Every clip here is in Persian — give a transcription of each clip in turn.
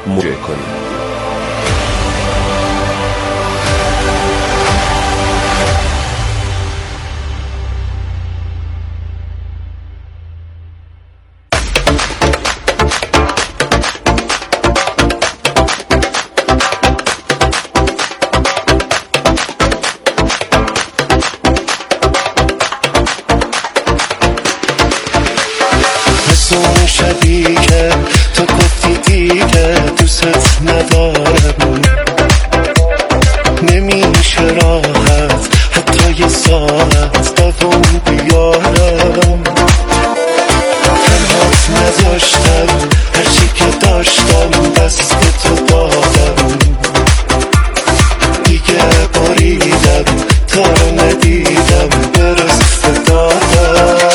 مراجعه کنید. شبی که تو گفتی دیگه دوست ندارم، نمیشه راحت حتی یه ساعت دوام بیارم. تنهات نذاشتم، هرچی که داشتم دست تو دادم، دیگه باریدم تا رو ندیدم برست دادم.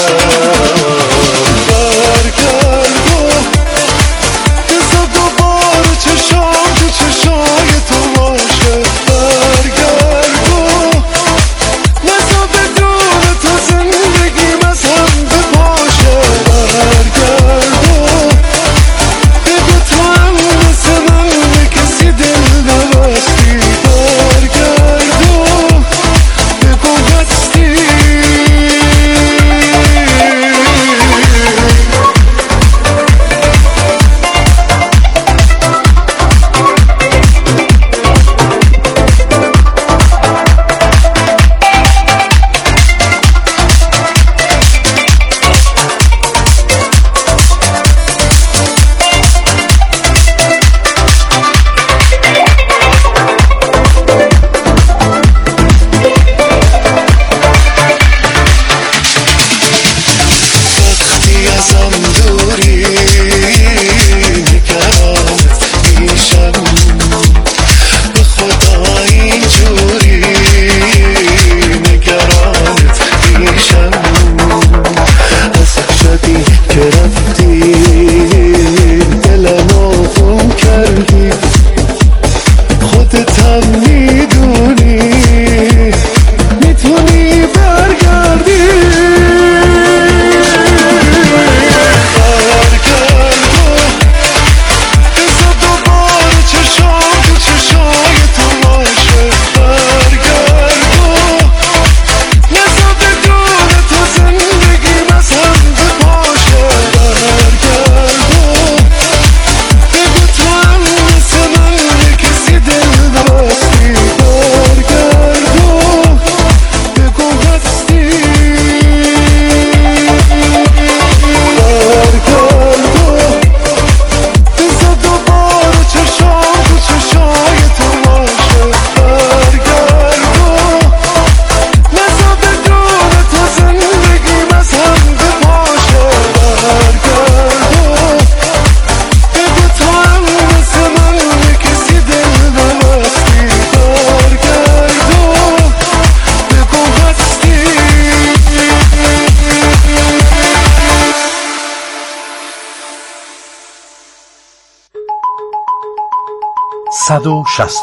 با سلام،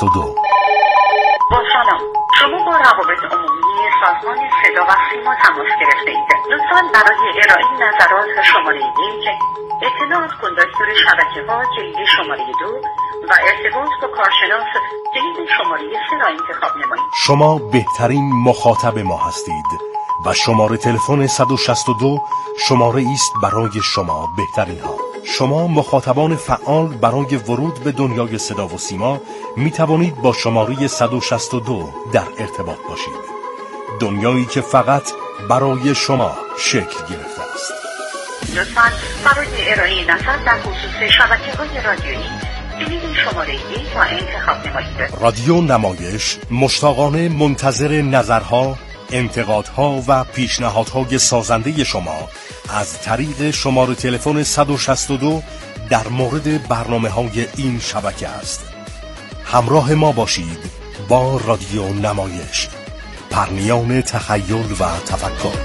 شما با روابط عمومی سازمان صدا و سیما تماس گرفته اید. لطفاً برای ارائه نظرات شماره 1 اطلاعات کن دستور شبکه‌ها جدید شماره 2 و ارتباط با کارشناس جدید شماره 3 را انتخاب نمایید. شما بهترین مخاطب ما هستید و شماره تلفن 162 شماره است برای شما بهترین ها. شما مخاطبان فعال برای ورود به دنیای صدا و سیما می توانید با شماره 162 در ارتباط باشید. دنیایی که فقط برای شما شکل گرفته است. لطفاً برای ارائه نظر در خصوص شبکه‌های رادیویی کلید شماره 1 را انتخاب نمایید. رادیو نمایش مشتاقانه منتظر نظرها، انتقادها و پیشنهادهای سازنده شما از طریق شماره تلفن 162 در مورد برنامه‌های این شبکه است. همراه ما باشید با رادیو نمایش، پرنیان تخیل و تفکر.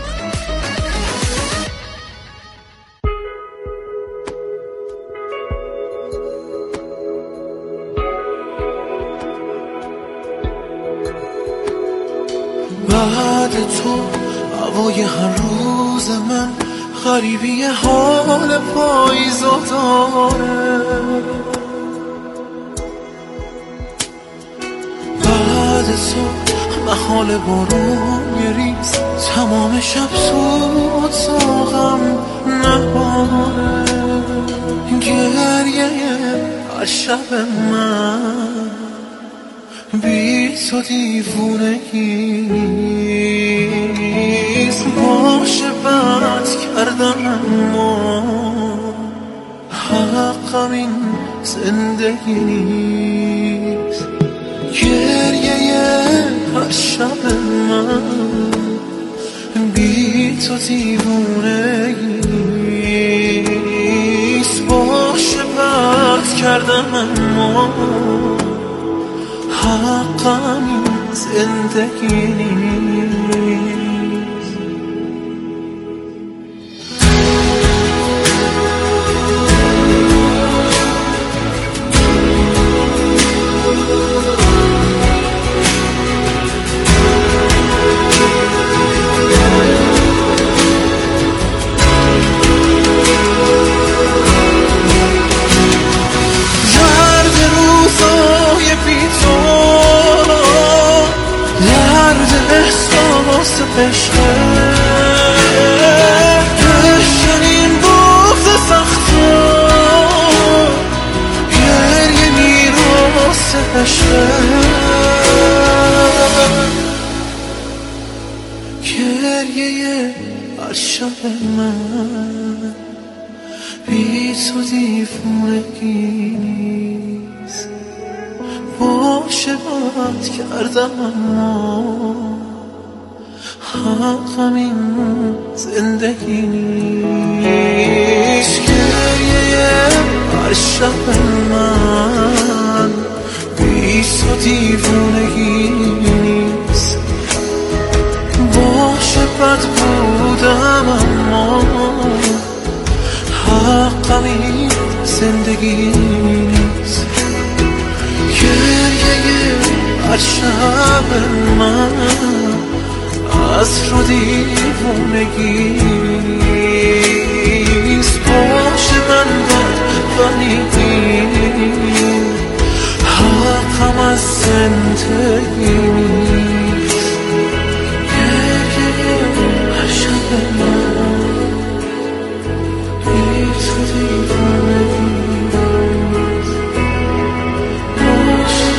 بعد تو هوای هر روز من غریبی حال پاییزا داره، صبح محال بارون گریز، تمام شب سود ساغم نهاره. گریه هر شب من بی تو دیوونگیست. باشه بد کردم اما حقم این زندگی نیست. گریه هر شب من بی تو دیوونگیست. باشه بد کردم اما حقم این زندگی نیست. عشقه دشتنین بغض سخته، گریه میراث عشقه. گریه هر شب من بی تو دیوونگی نیست. باشه بد کردم اما حقم این زندگی نیست. گریه هر شب من بی تو دیوونگی نیست. باشه بد بودم اما حقم این زندگی نیست. گریه هر شب من از رو دیوونگیست. باشه من بد ولی حقم از زندگی نیست. گریه هر شب من بی تو دیوونگیست. باشه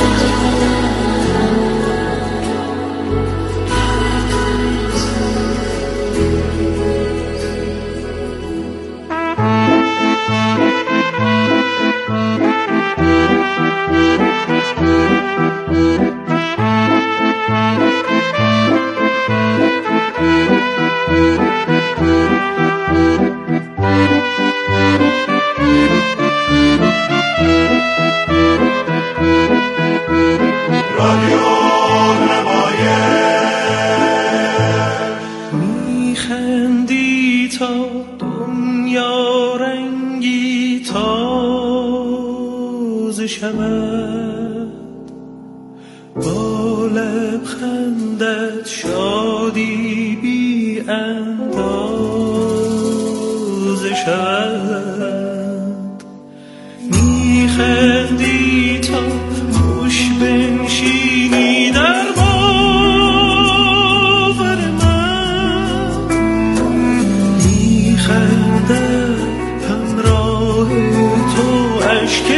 شود با لبخندت شادی بی اندازه شود. میخندی تا خوش بنشینی در باور من. میخندد همراه تو اشک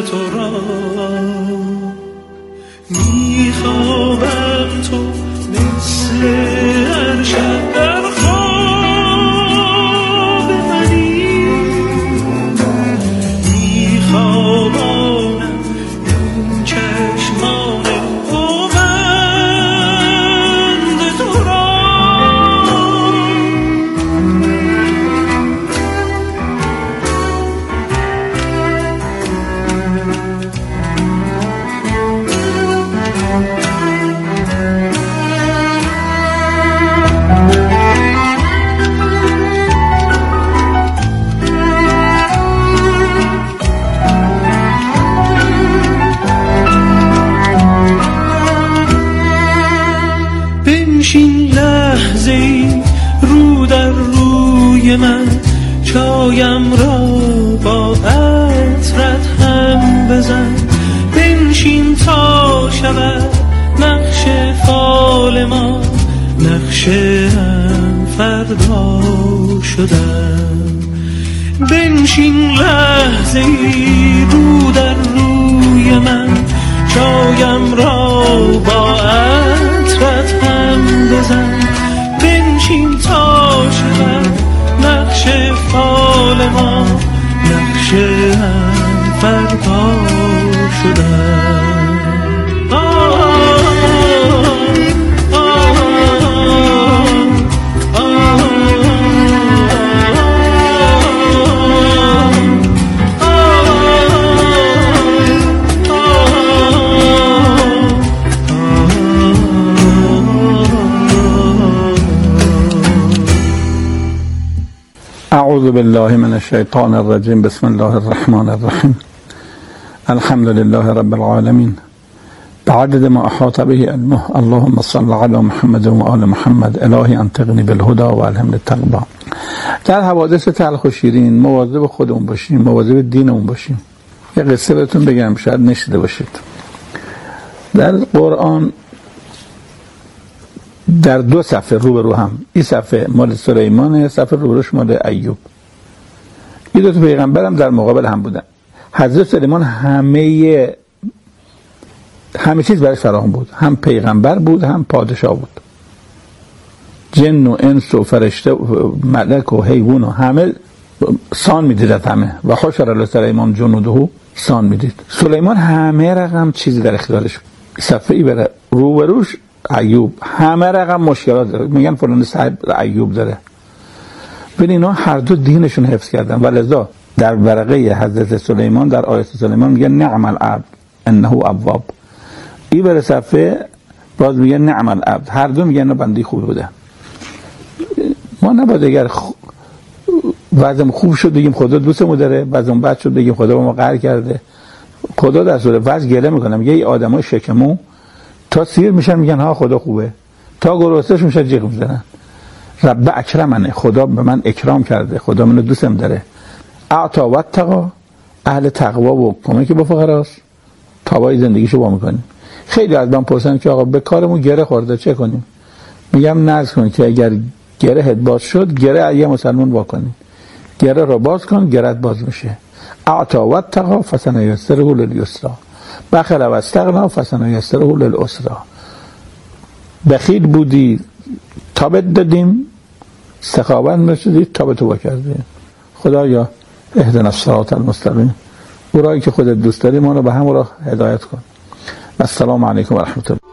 تو را میخوابم تو مثل هر شب در خواب منی میخوابانم این چشمان پابند تو را بنشین لحظه‌ای رو در روی من چایم را با عطرت هم بزن بنشین تا شود نقش فال ما نقشه هم فردا شدن بنشین لحظه‌ای رو در روی من چایم را با عطرت هم بزن بنشین تا شود نقش فال ما نقشه هم فردا شدن اعوذ بالله من الشیطان الرجیم بسم الله الرحمن الرحیم الحمد لله رب العالمین بعدد ما احاط به علمه اللهم صل علی محمد و آل محمد الهی انطقنی بالهدى و الهمنی التقوی. در حوادث تلخ و شیرین مواظب خودمون باشیم، مواظب دینمون باشیم. یه قصه بهتون بگم شاید نشیده باشید. در قرآن در دو صفحه روبرو هم، این صفحه مال سلیمانه، صفحه روبروش مال ایوب. این دو تا پیغمبر هم در مقابل هم بودن. حضرت سلیمان همه چیز برش فراهم بود، هم پیغمبر بود هم پادشاه بود، جن و انس و فرشته و ملک و حیوان و همه سان میدید همه و حشر له سلیمان جنوده سان میدید. سلیمان همه رقم چیزی در اختیارش. صفحه ای بره روبروش ایوب همه رقم مشکلات داره، میگن فلان صاحب ایوب داره. ببین اینا هر دو دینشون حفظ کردن و لذا در ورقه حضرت سلیمان در آیت سلیمان میگه نعم العبد انه اواب. این بر صفحه باز میگه نعم العبد، هر دو میگن بنده خوب بوده. ما نباید اگر وضعم خوب شد بگیم خدا دوستمون داره، وضعم بد شد بگیم خدا با ما قهر کرده. خدا در صورت وضع گله میکنه، میگه ای آدمای شکمو تا سیر میشن میگن ها خدا خوبه، تا گرسنه‌ش میشن جیغ میزنن. رب اکرمنه، خدا به من اکرام کرده، خدا منو دوستم داره. اعطا و اتقا، اهل تقوا و کمک به فقراست، تابای زندگیشو با میکنیم. خیلی از من پرسن که آقا به کارمون گره خورده چه کنیم؟ میگم نذر کن که اگر گرهت باز شد گره یه مسلمان وا کنی، گره رو باز کن گرهت باز میشه. اعطا و اتقا فسنیسره للیسرا، بخل و استغنا فسنیسره للعسرا. بخیل بودی تا بهت دادیم، سخاوت نشدی تا به تو کردیم. خدایا اهدنا الصراط المستقیم، او راهی که خودت دوست داری ما رو به همون راه هدایت کن. السلام علیکم و رحمت الله.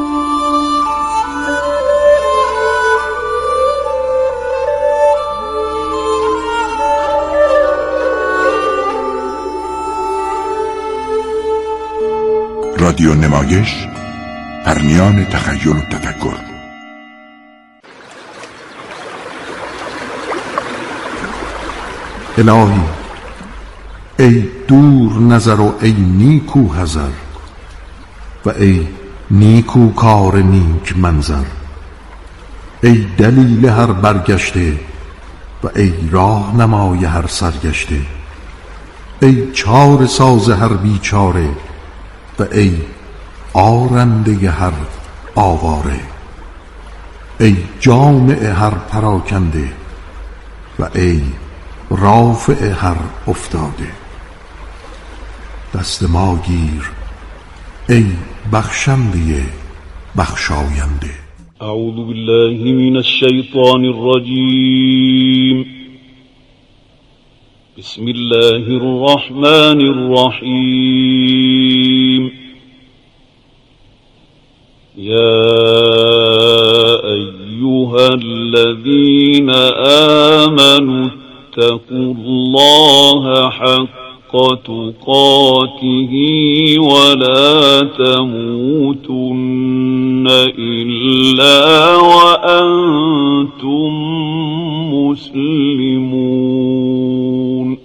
رادیو نمایش، پرنیان تخیل و تفکر. الهی ای دور نظر و ای نیکو حذر و ای نیکو کار نیک منظر، ای دلیل هر برگشته و ای راهنمای هر سرگشته، ای چاره ساز هر بیچاره و ای آرنده هر آواره، ای جامع هر پراکنده و ای رافع هر افتاده. دست ما گیر ای بخشنده بخشاینده. أعوذ بالله من الشيطان الرجيم. بسم الله الرحمن الرحيم. يا أيها الذين آمنوا اتقوا الله حق تقاته ولا تموتن إلا وأنتم مسلمون.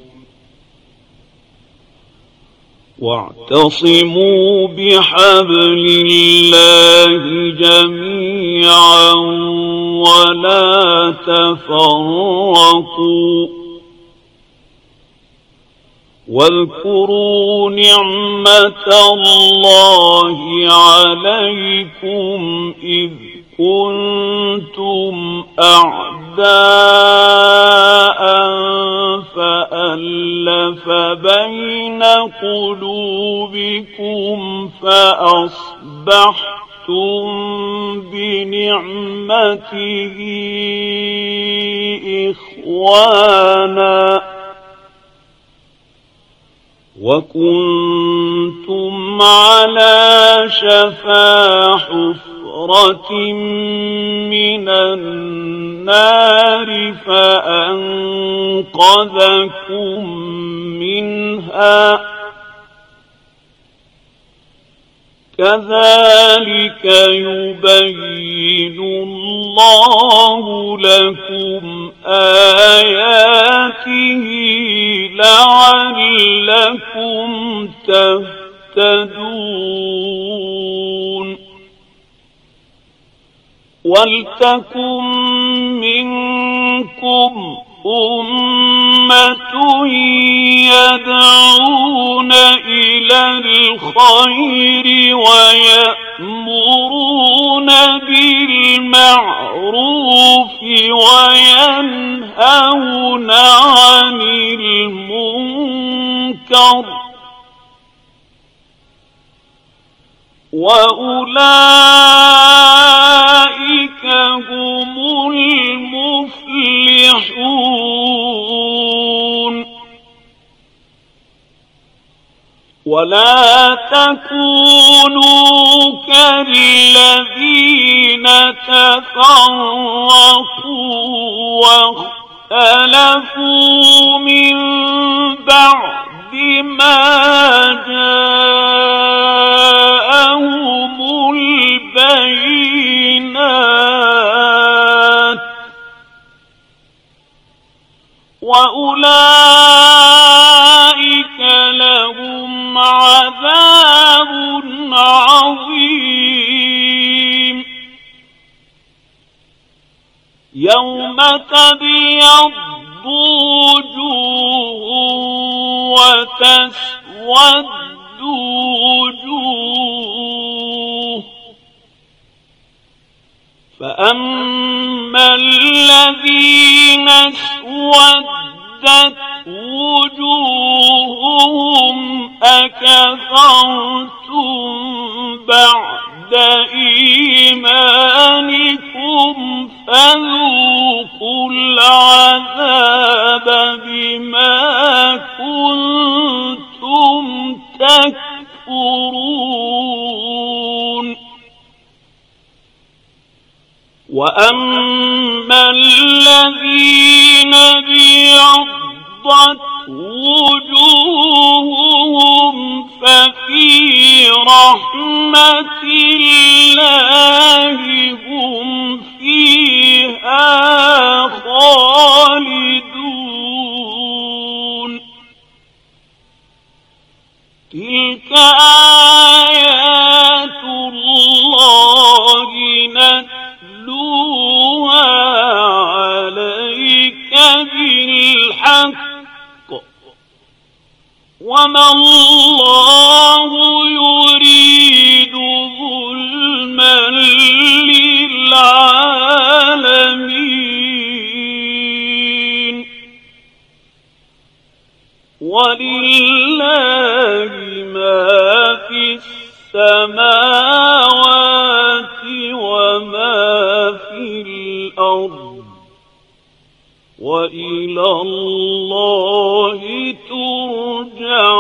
واعتصموا بحبل الله جميعا ولا تفرقوا. واذكروا نعمة الله عليكم إذ كنتم أعداء فألف بين قلوبكم فأصبحتم بنعمته إخوانا وكنتم على شفا حفرة من النار فأنقذكم منها. كذلك يبين الله لكم آياته لعلكم تهتدون. ولتكن منكم أمة يدعون إلى الخير ويأمرون بالمعروف وينهون عن المنكر وأولئك هم المفلحون. ولا تكونوا كالذين تفرقوا واختلفوا من بعد ما جاءهم البينات وأولئك لهم عذاب عظيم. يوم تبيض وجوه وتسود وجوه. فأما الذين اسودت وجوههم أكفرتم بعد إيمانكم فذوقوا العذاب بما كنتم تكفرون. وأما الذين ابيضت وجوههم ففي رحمة الله هم فيها خالدون. تلك آيات الله نتلوها عليك بالحق وما الله يريد ظلما للعالمين ولله وإلى الله ترجع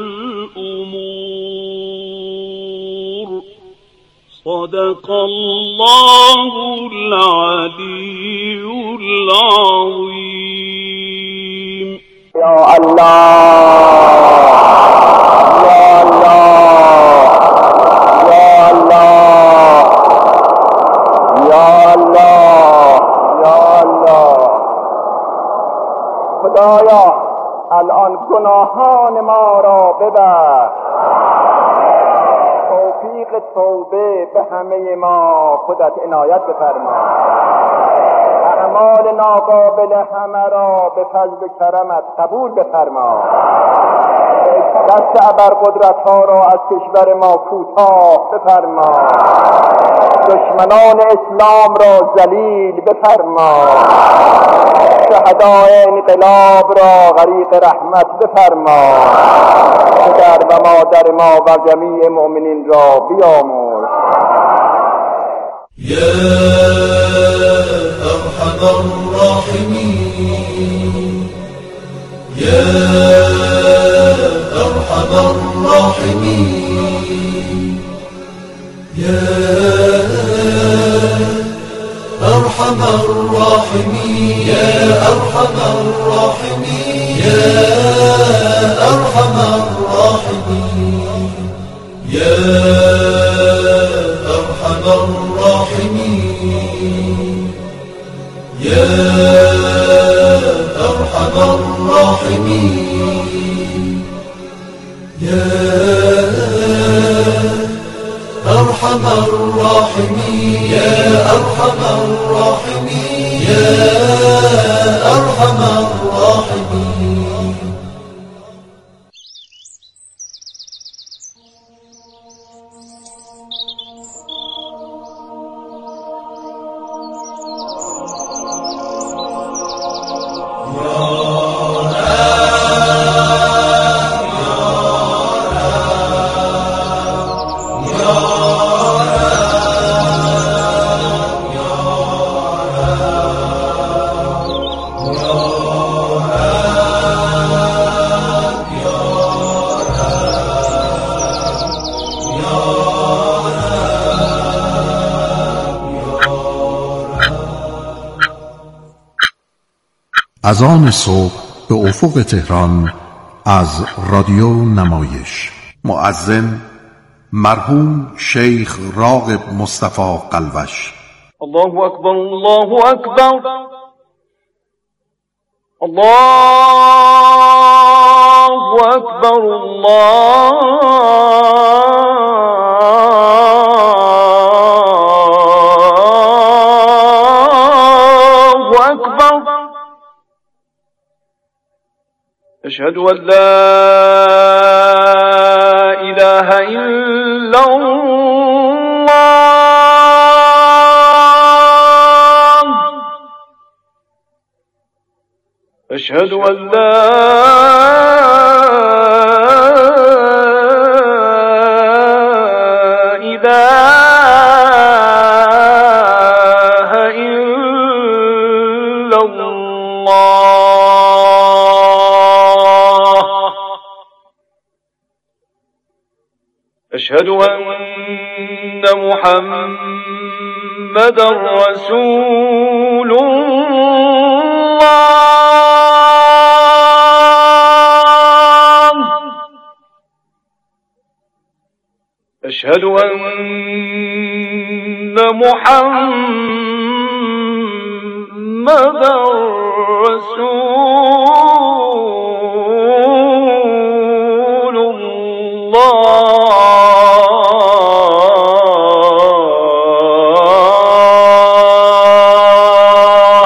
الأمور. صدق الله العلي العظيم. يا الله يا الله يا الله يا الله يا الله. خدایا الان گناهان ما را ببخش، توفیق توبه به همه ما خودت عنایت بفرما، اعمال ناقابل همه را به فضل و کرمت قبول بفرما، دست ابرقدرت ها را از کشور ما کوتاه بفرما، دشمنان اسلام را ذلیل بفرما، شهدای انقلاب را غریق رحمت بفرما، پدر و مادر ما و جمیع مؤمنین را بیامرز. يا أرحم الراحمين يا أرحم الراحمين يا أرحم الراحمين يا أرحم الراحمين يا أرحم الراحمين يا أرحم الراحمين يا أرحم الراحمين يا أرحم الراحمين يا أرحم الراحمين يا أرحم الراحمين. از آن صبح به افق تهران از رادیو نمایش. مؤذن مرحوم شیخ راغب مصطفی قلوش. الله أكبر الله أكبر الله أكبر الله أكبر. أشهد أن لا إله إلا الله. أشهد أن لا إله إلا الله. أشهد أن محمدا رسول الله. أشهد أن محمدا رسول الله.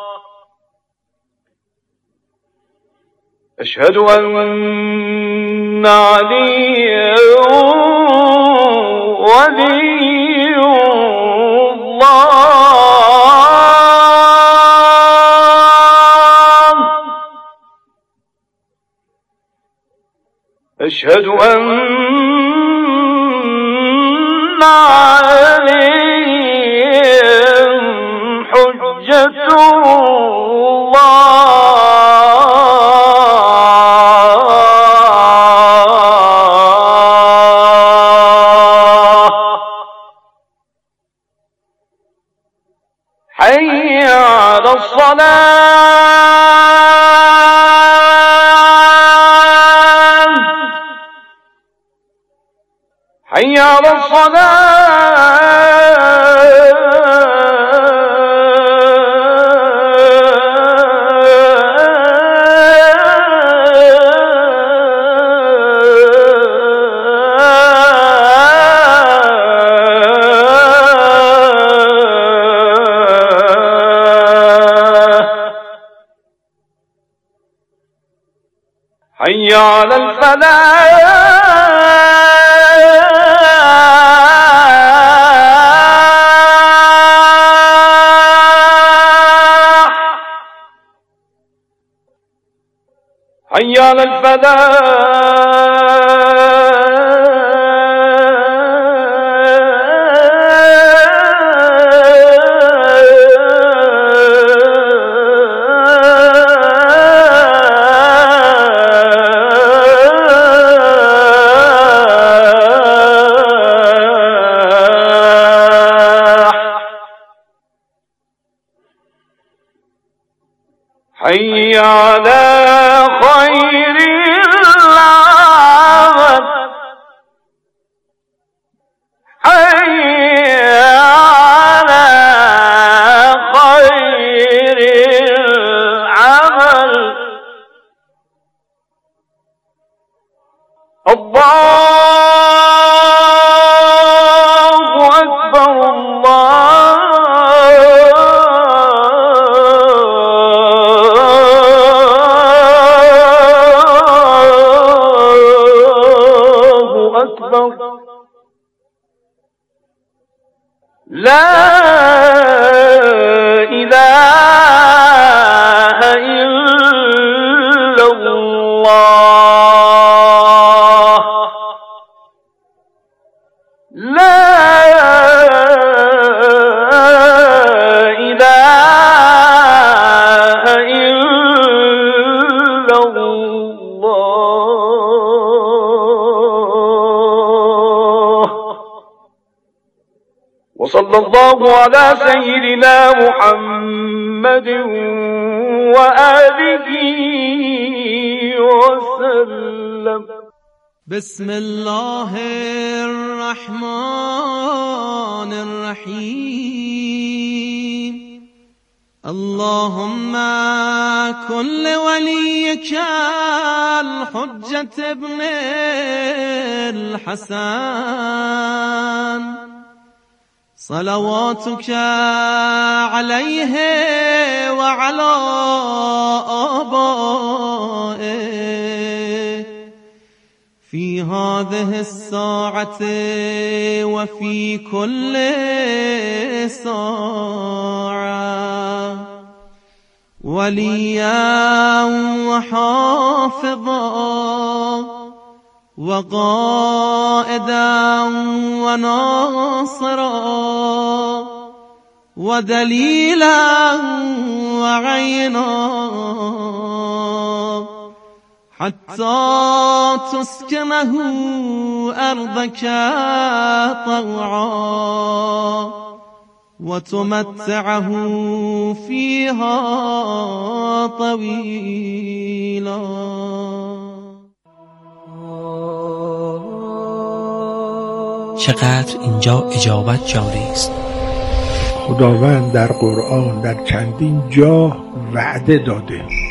أشهد أن عليا ولي الله. أشهد أن عليا حجة الله. الصلاة حي على حي على الفلاح حي على حي على خير العمل حي على خير العمل الله أكبر لا إله إلا الله لا إله إلا الله وصلى الله على سيدنا محمد وآله وسلم. بسم الله الرحمن الرحيم. اللهم كن لوليك الحجة ابن الحسن صلواتك عليه وعلى آبائه في هذه الساعة وفي كل ساعة وليا وحافظا وقائدا وناصرا ودليلا وعينا حتى تسكنه أرضك طوعا وتمتعه فيها طويلا. چقدر اینجا اجابت جاری است. خداوند در قرآن در چندین جا وعده داده